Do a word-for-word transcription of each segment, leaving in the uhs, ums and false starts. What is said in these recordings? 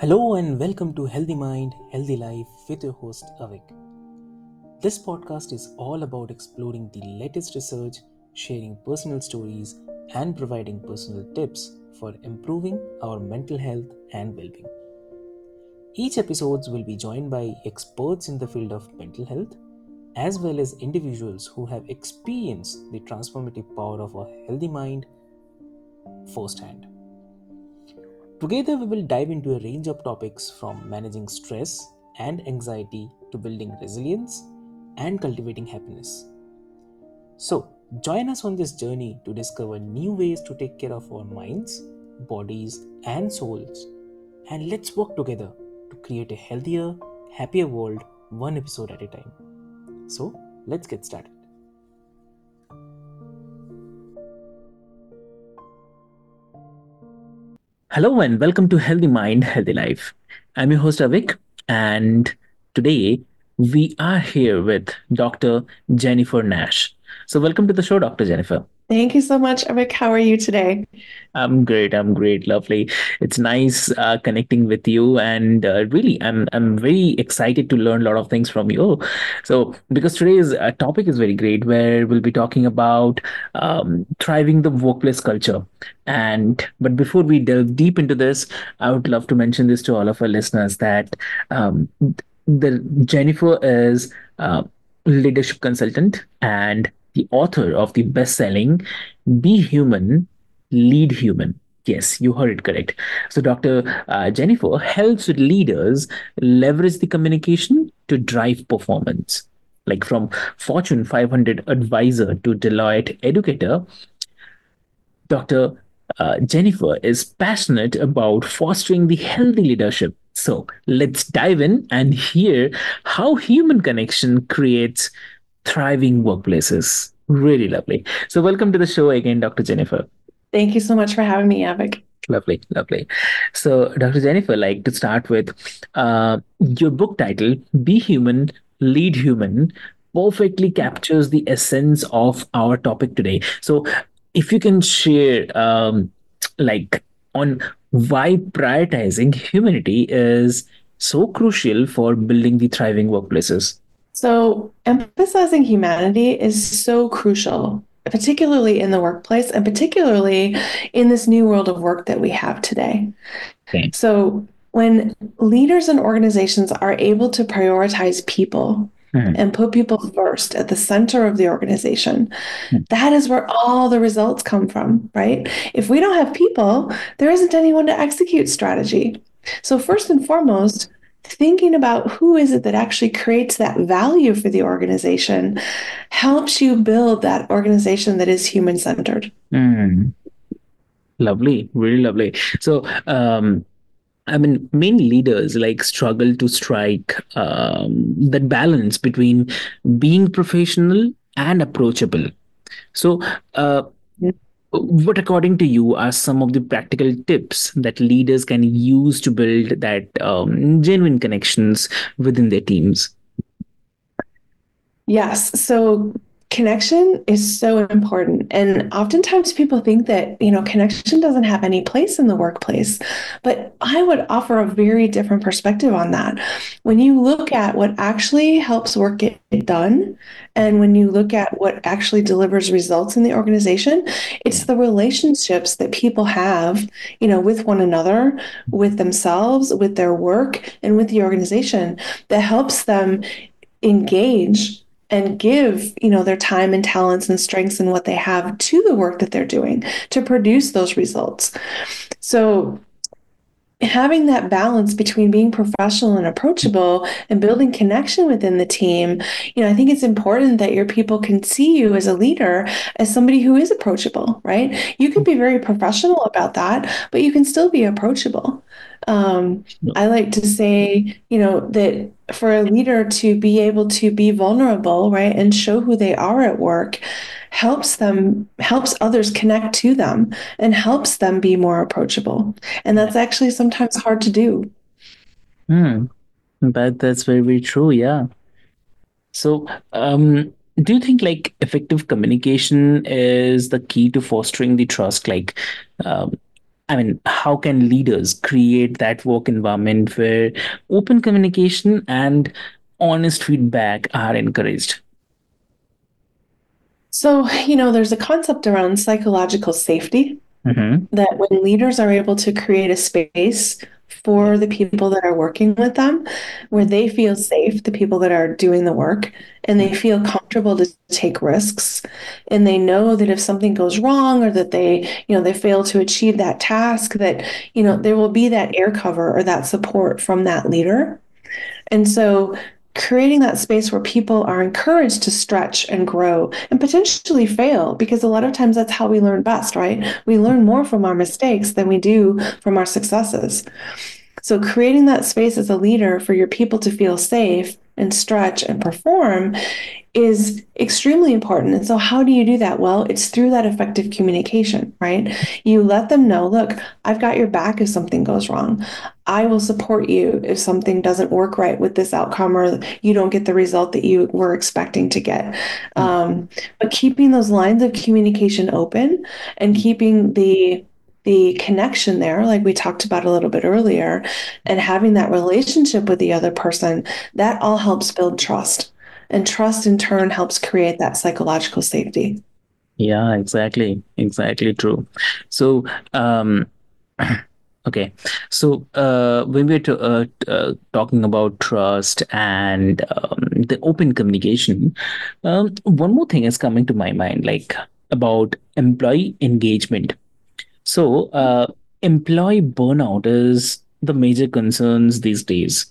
Hello and welcome to Healthy Mind, Healthy Life with your host Avik. This podcast is all about exploring the latest research, sharing personal stories, and providing personal tips for improving our mental health and well being. Each episode will be joined by experts in the field of mental health, as well as individuals who have experienced the transformative power of a healthy mind firsthand. Together, we will dive into a range of topics from managing stress and anxiety to building resilience and cultivating happiness. So, join us on this journey to discover new ways to take care of our minds, bodies, and souls. And let's work together to create a healthier, happier world one episode at a time. So, let's get started. Hello and welcome to Healthy Mind, Healthy Life. I'm your host Avik, and today we are here with Doctor Jennifer Nash. So, welcome to the show, Doctor Jennifer. Thank you so much, Eric. How are you today? I'm great. I'm great. Lovely. It's nice uh, connecting with you, and uh, really, I'm I'm very excited to learn a lot of things from you. So, because today's uh, topic is very great, where we'll be talking about um, thriving the workplace culture. And but before we delve deep into this, I would love to mention this to all of our listeners that um, the Jennifer is a leadership consultant and the author of the best-selling "Be Human, Lead Human." Yes, you heard it correct. So, Doctor Uh, Jennifer helps leaders leverage the communication to drive performance. Like from Fortune five hundred advisor to Deloitte educator, Doctor Uh, Jennifer is passionate about fostering the healthy leadership. So, let's dive in and hear how human connection creates thriving workplaces. Really lovely. So, welcome to the show again, Doctor Jennifer. Thank you so much for having me, Avik. Lovely, lovely. So, Doctor Jennifer, like to start with, uh, your book title, Be Human, Lead Human, perfectly captures the essence of our topic today. So, if you can share, um, like, on why prioritizing humanity is so crucial for building the thriving workplaces. So, emphasizing humanity is so crucial, particularly in the workplace and particularly in this new world of work that we have today. Okay. So, when leaders and organizations are able to prioritize people Mhm. and put people first at the center of the organization, Mhm. that is where all the results come from, right? If we don't have people, there isn't anyone to execute strategy. So, first and foremost, thinking about who is it that actually creates that value for the organization helps you build that organization that is human centered. Mm. Lovely, really lovely. So, um, I mean, many leaders like struggle to strike um, that balance between being professional and approachable. So, uh, what, according to you, are some of the practical tips that leaders can use to build that um, genuine connections within their teams? Yes. So connection is so important. And oftentimes people think that, you know, connection doesn't have any place in the workplace. But I would offer a very different perspective on that. When you look at what actually helps work get done, and when you look at what actually delivers results in the organization, it's the relationships that people have, you know, with one another, with themselves, with their work, and with the organization that helps them engage and give, you know, their time and talents and strengths and what they have to the work that they're doing to produce those results. So having that balance between being professional and approachable and building connection within the team, you know, I think it's important that your people can see you as a leader, as somebody who is approachable, right? You can be very professional about that, but you can still be approachable. Um, I like to say, you know, that for a leader to be able to be vulnerable, right, and show who they are at work helps them, helps others connect to them and helps them be more approachable. And that's actually sometimes hard to do. Hmm. But that's very, very true. Yeah. So, um, do you think like effective communication is the key to fostering the trust? Like, um, I mean, how can leaders create that work environment where open communication and honest feedback are encouraged? So, you know, there's a concept around psychological safety Mm-hmm. that when leaders are able to create a space Yeah. for the people that are working with them, where they feel safe, the people that are doing the work, and they feel comfortable to take risks, and they know that if something goes wrong or that they, you know, they fail to achieve that task, that, you know, there will be that air cover or that support from that leader. And so creating that space where people are encouraged to stretch and grow and potentially fail, because a lot of times that's how we learn best, right? We learn more from our mistakes than we do from our successes. So creating that space as a leader for your people to feel safe and stretch and perform is extremely important. And so, how do you do that? Well, it's through that effective communication, right? You let them know, look, I've got your back if something goes wrong. I will support you if something doesn't work right with this outcome or you don't get the result that you were expecting to get. Um, but keeping those lines of communication open and keeping the the connection there, like we talked about a little bit earlier, and having that relationship with the other person, that all helps build trust. And trust in turn helps create that psychological safety. Yeah, exactly. Exactly true. So, um, okay. So, uh, when we're to, uh, t- uh, talking about trust and um, the open communication, um, one more thing is coming to my mind, like about employee engagement. So, uh, employee burnout is the major concerns these days.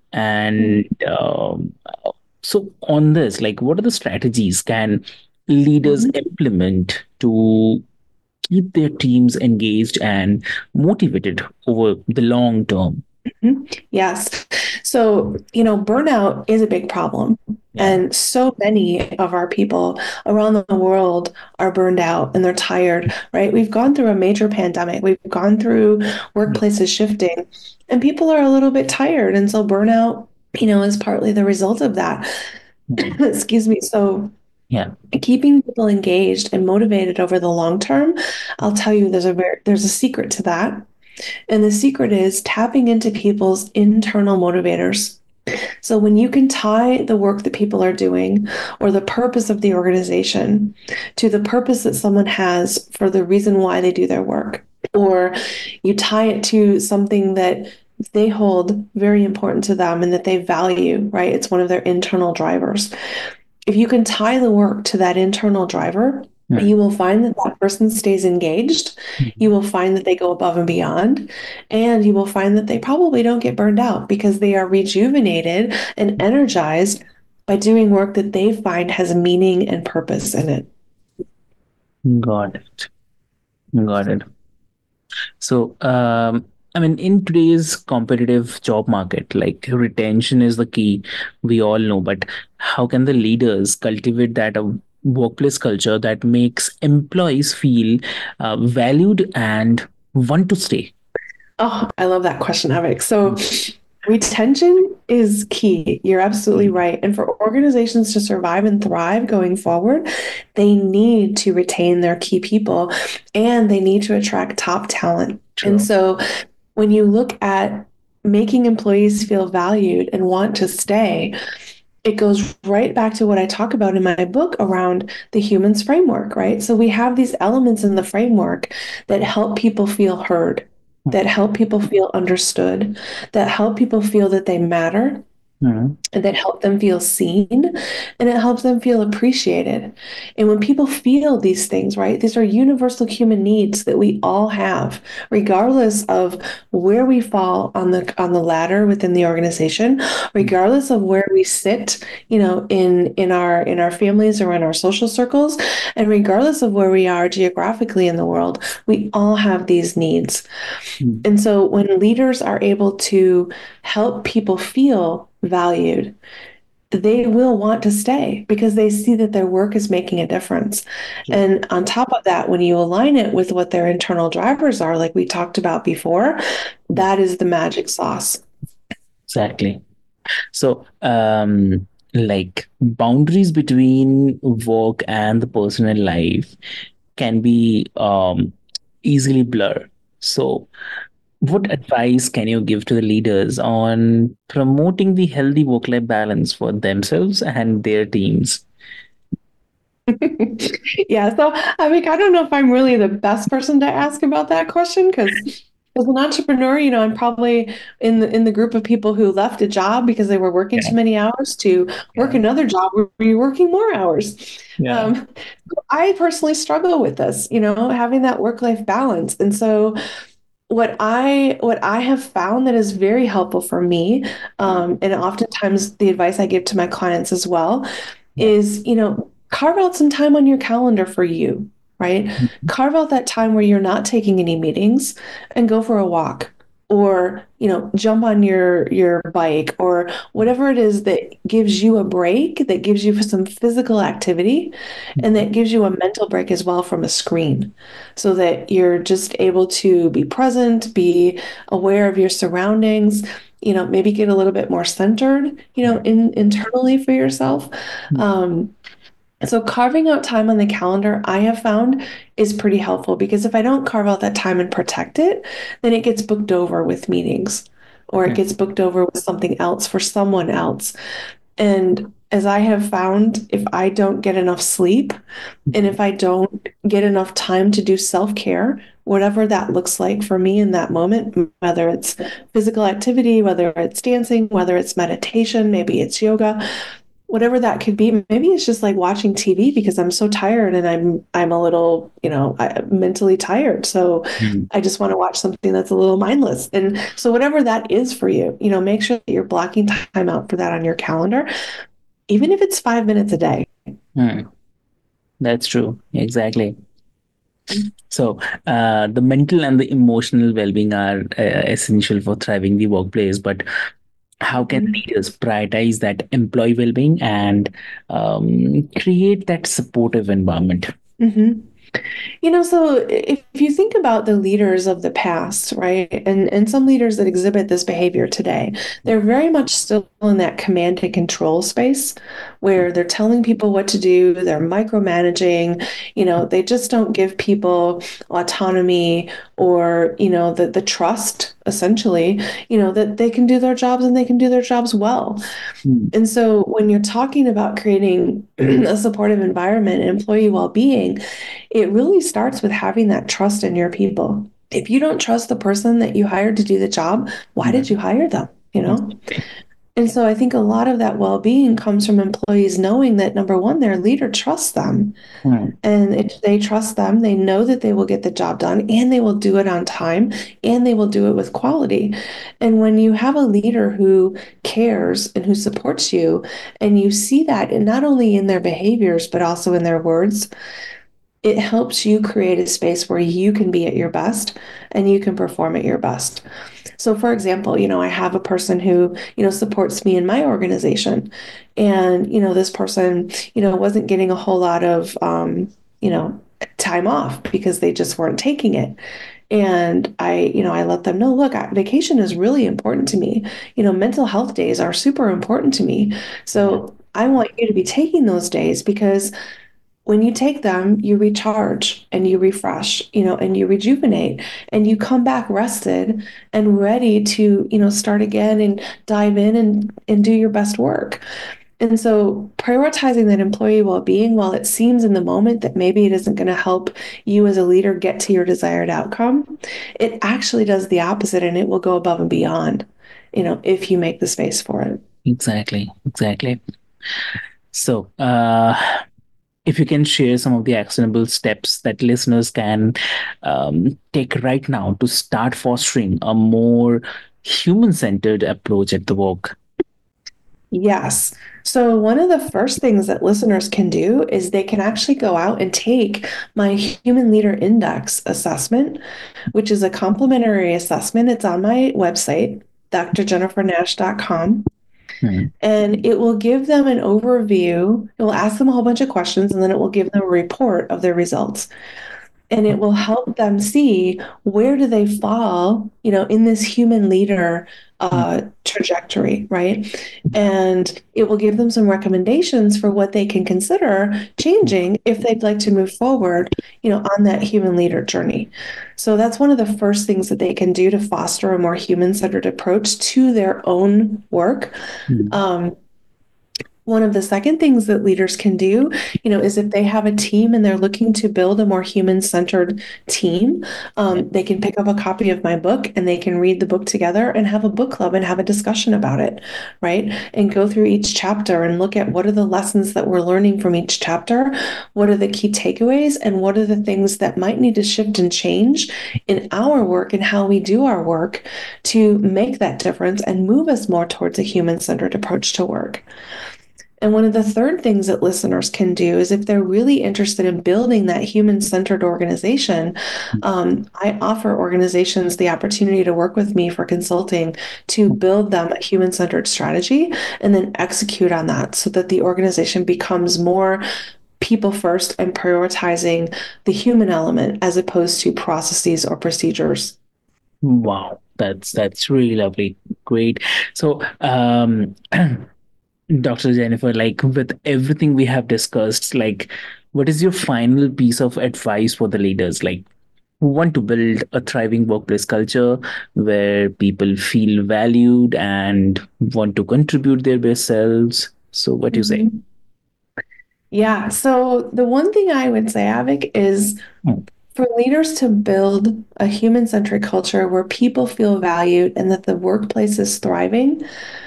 And um, so, on this, like, what are the strategies can leaders Mhm. implement to keep their teams engaged and motivated over the long term? Mhm. Yes. So, you know, burnout is a big problem. Yeah. And so many of our people around the world are burned out and they're tired, right? We've gone through a major pandemic. We've gone through workplaces shifting, and people are a little bit tired. And so burnout, you know, is partly the result of that. Mhm. Excuse me. So, Yeah. keeping people engaged and motivated over the long term, I'll tell you there's a very there's a secret to that. And the secret is tapping into people's internal motivators. So when you can tie the work that people are doing or the purpose of the organization to the purpose that someone has for the reason why they do their work, or you tie it to something that they hold very important to them and that they value, right? It's one of their internal drivers. If you can tie the work to that internal driver, Mhm. you will find that that person stays engaged. You will find that they go above and beyond. And you will find that they probably don't get burned out because they are rejuvenated and energized by doing work that they find has meaning and purpose in it. Got it. Got it. So, um, I mean, in today's competitive job market, like retention is the key, we all know, but how can the leaders cultivate that a workplace culture that makes employees feel uh, valued and want to stay? Oh, I love that question, Avik. So, retention is key. You're absolutely Mhm. right. And for organizations to survive and thrive going forward, they need to retain their key people and they need to attract top talent. And True. so when you look at making employees feel valued and want to stay, it goes right back to what I talk about in my book around the humans framework, right? So we have these elements in the framework that help people feel heard, that help people feel understood, that help people feel that they matter, Mhm. and that help them feel seen and it helps them feel appreciated. And when people feel these things, right, these are universal human needs that we all have, regardless of where we fall on the on the ladder within the organization, regardless of where we sit, you know, in in our in our families or in our social circles, and regardless of where we are geographically in the world, we all have these needs. Mhm. And so when leaders are able to help people feel valued, they will want to stay because they see that their work is making a difference. True. And on top of that, when you align it with what their internal drivers are, like we talked about before, that is the magic sauce. Exactly. So, um, like boundaries between work and the personal life can be um, easily blurred. So, what advice can you give to the leaders on promoting the healthy work life balance for themselves and their teams? Yeah, so I mean, I don't know if I'm really the best person to ask about that question because as an entrepreneur, you know, I'm probably in the in the group of people who left a job because they were working Yeah, too many hours to work yeah, another job where you're working more hours. yeah. Um, I personally struggle with this, you know, having that work-life balance. And so what I what I have found that is very helpful for me, um, and oftentimes the advice I give to my clients as well, Yeah. is, you know, carve out some time on your calendar for you, right? Carve out that time where you're not taking any meetings and go for a walk or, you know, jump on your your bike or whatever it is that gives you a break, that gives you some physical activity and that gives you a mental break as well from a screen so that you're just able to be present, be aware of your surroundings, you know, maybe get a little bit more centered, you know, in internally for yourself. Um, so carving out time on the calendar, I have found is pretty helpful because if I don't carve out that time and protect it, then it gets booked over with meetings or it gets booked over with something else for someone else. And as I have found, if I don't get enough sleep and if I don't get enough time to do self-care, whatever that looks like for me in that moment, whether it's physical activity, whether it's dancing, whether it's meditation, maybe it's yoga, whatever that could be. Maybe it's just like watching T V because I'm so tired and I'm I'm a little, you know, I, mentally tired. So Mhm. I just want to watch something that's a little mindless. And so whatever that is for you, you know, make sure that you're blocking time out for that on your calendar, even if it's five minutes a day. Hmm. That's true. Exactly. So, uh, the mental and the emotional well-being are uh, essential for thriving the workplace. But how can Mhm. leaders prioritize that employee well-being and um, create that supportive environment? Mhm. You know, so if you think about the leaders of the past, right, and and some leaders that exhibit this behavior today, they're very much still in that command and control space where they're telling people what to do, they're micromanaging, you know, they just don't give people autonomy or, you know, the the trust essentially, you know, that they can do their jobs and they can do their jobs well. Hmm. And so when you're talking about creating a supportive environment and employee well-being, it really starts with having that trust in your people. If you don't trust the person that you hired to do the job, why did Hmm. you hire them? You know? Exactly. And so I think a lot of that well-being comes from employees knowing that number one, their leader trusts them. Hmm. And if they trust them, they know that they will get the job done and they will do it on time and they will do it with quality. And when you have a leader who cares and who supports you, and you see that and not only in their behaviors, but also in their words, it helps you create a space where you can be at your best and you can perform at your best. So, for example, you know, I have a person who, you know, supports me in my organization. And, you know, this person, you know, wasn't getting a whole lot of, um, you know, time off because they just weren't taking it. And I, you know, I let them know, look, vacation is really important to me. You know, mental health days are super important to me. Yeah. So I want you to be taking those days because when you take them, you recharge and you refresh, you know, and you rejuvenate and you come back rested and ready to, you know, start again and dive in and, and do your best work. And so prioritizing that employee well-being, while it seems in the moment that maybe it isn't going to help you as a leader get to your desired outcome, it actually does the opposite and it will go above and beyond, you know, if you make the space for it. Exactly. Exactly. So, uh, if you can share some of the actionable steps that listeners can um, take right now to start fostering a more human-centered approach at the work. Yes. So, one of the first things that listeners can do is they can actually go out and take my Human Leader Index assessment, which is a complimentary assessment. It's on my website, d r jennifer nash dot com, Hmm. and it will give them an overview. It will ask them a whole bunch of questions, and then it will give them a report of their results. and it will help them see where do they fall, you know, in this human leader uh, trajectory, right? And it will give them some recommendations for what they can consider changing if they'd like to move forward, you know, on that human leader journey. So that's one of the first things that they can do to foster a more human-centered approach to their own work. Um, One of the second things that leaders can do, you know, is if they have a team and they're looking to build a more human-centered team, um, they can pick up a copy of my book and they can read the book together and have a book club and have a discussion about it, right? And go through each chapter and look at what are the lessons that we're learning from each chapter, what are the key takeaways, and what are the things that might need to shift and change in our work and how we do our work to make that difference and move us more towards a human-centered approach to work. And one of the third things that listeners can do is if they're really interested in building that human-centered organization, um, I offer organizations the opportunity to work with me for consulting to build them a human-centered strategy and then execute on that so that the organization becomes more people first and prioritizing the human element as opposed to processes or procedures. Wow, that's that's really lovely. Great. So, um, doctor Jennifer, like with everything we have discussed, like what is your final piece of advice for the leaders, like who want to build a thriving workplace culture where people feel valued and want to contribute their best selves? So, what do you say? Mhm. Yeah. So the one thing I would say, Avik, is Mm, for leaders to build a human-centric culture where people feel valued and that the workplace is thriving,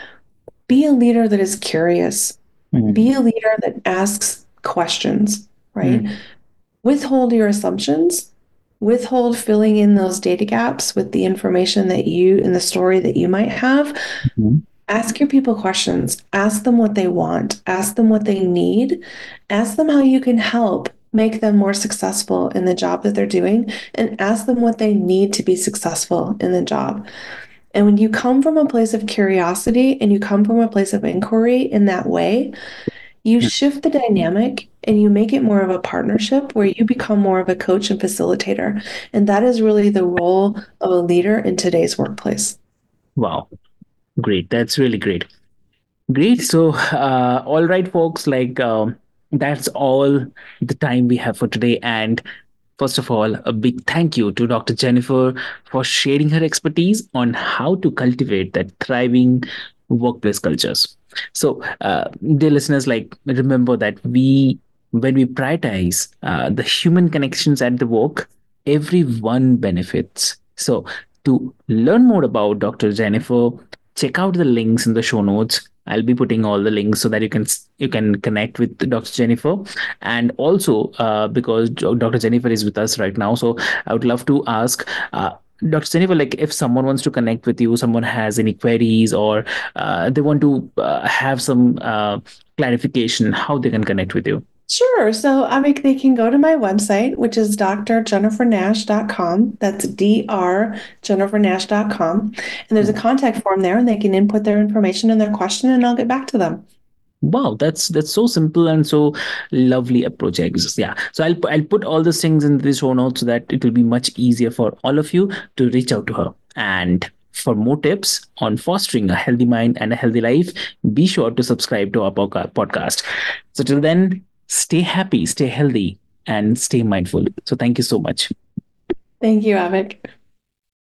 be a leader that is curious. mm, Be a leader that asks questions, right? mm, Withhold your assumptions. Withhold filling in those data gaps with the information that you and the story that you might have. mm. Ask your people questions. Ask them what they want. Ask them what they need. Ask them how you can help make them more successful in the job that they're doing, and ask them what they need to be successful in the job. And when you come from a place of curiosity and you come from a place of inquiry in that way, you shift the dynamic and you make it more of a partnership where you become more of a coach and facilitator. And that is really the role of a leader in today's workplace. Wow, great. That's really great. Great. So, uh, all right, folks, like um, that's all the time we have for today. And first of all, a big thank you to doctor Jennifer for sharing her expertise on how to cultivate that thriving workplace cultures. So, uh, dear listeners, like remember that we, when we prioritize uh, the human connections at the work, everyone benefits. So, to learn more about doctor Jennifer, check out the links in the show notes. I'll be putting all the links so that you can you can connect with doctor Jennifer, and also uh, because doctor Jennifer is with us right now, so I would love to ask. Uh, doctor Jennifer, like if someone wants to connect with you, someone has any queries or uh, they want to uh, have some uh, clarification, how they can connect with you. Sure. So, I mean, they can go to my website, which is d r jennifer nash dot com. That's D R jennifer nash dot com. And there's a contact form there, and they can input their information and their question, and I'll get back to them. Wow, that's that's so simple and so lovely approach. Yeah. So I'll I'll put all these things in the show notes so that it will be much easier for all of you to reach out to her. And for more tips on fostering a healthy mind and a healthy life, be sure to subscribe to our podcast. So till then, stay happy, stay healthy, and stay mindful. So thank you so much. Thank you, Avik.